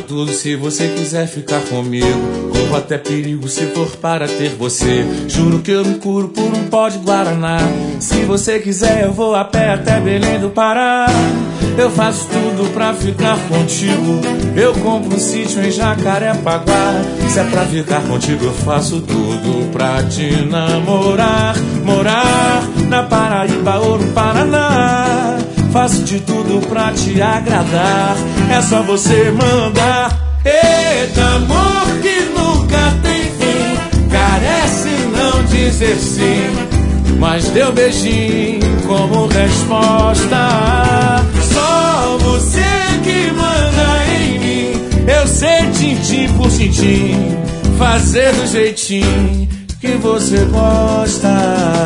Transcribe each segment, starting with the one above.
tudo se você quiser ficar comigo. Corro até perigo se for para ter você. Juro que eu me curo por um pó de Guaraná. Se você quiser eu vou a pé até Belém do Pará. Eu faço tudo pra ficar contigo. Eu compro um sítio em Jacarepaguá. Se é pra ficar contigo eu faço tudo pra te namorar. Morar na Paraíba ou no Paraná. Faço de tudo pra te agradar. É só você mandar. Eita, amor que nunca tem fim. Carece não dizer sim, mas deu beijinho como resposta. Só você que manda em mim. Eu sei tintim por tintim, fazer do jeitinho que você gosta.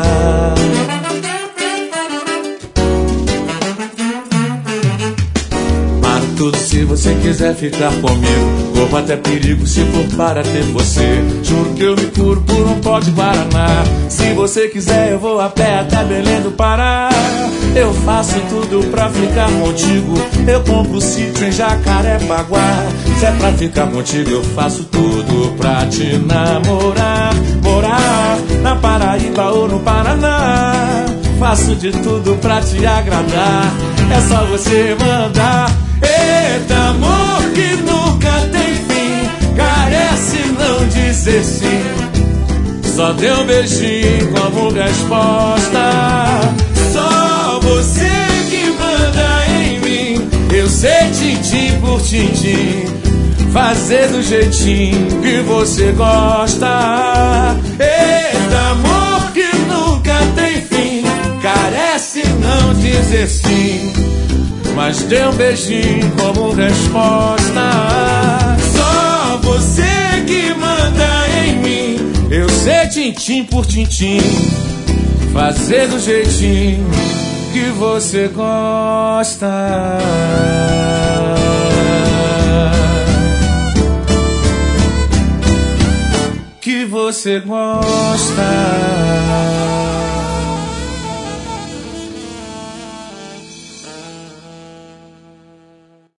Tudo se você quiser ficar comigo. Corro até perigo se for para ter você. Juro que eu me curo por um pó de Guaraná. Se você quiser eu vou a pé até Belém do Pará. Eu faço tudo pra ficar contigo. Eu compro sítio em Jacarepaguá. Se é pra ficar contigo eu faço tudo pra te namorar. Morar na Paraíba ou no Paraná. Faço de tudo pra te agradar. É só você mandar. Eita, amor que nunca tem fim. Carece não dizer sim, só deu beijinho como resposta. Só você que manda em mim. Eu sei tintim por tintim, fazer do jeitinho que você gosta. Eita, amor que nunca tem fim. Carece não dizer sim, mas deu um beijinho como resposta. Só você que manda em mim. Eu sei tintim por tintim, fazer do jeitinho que você gosta. Que você gosta.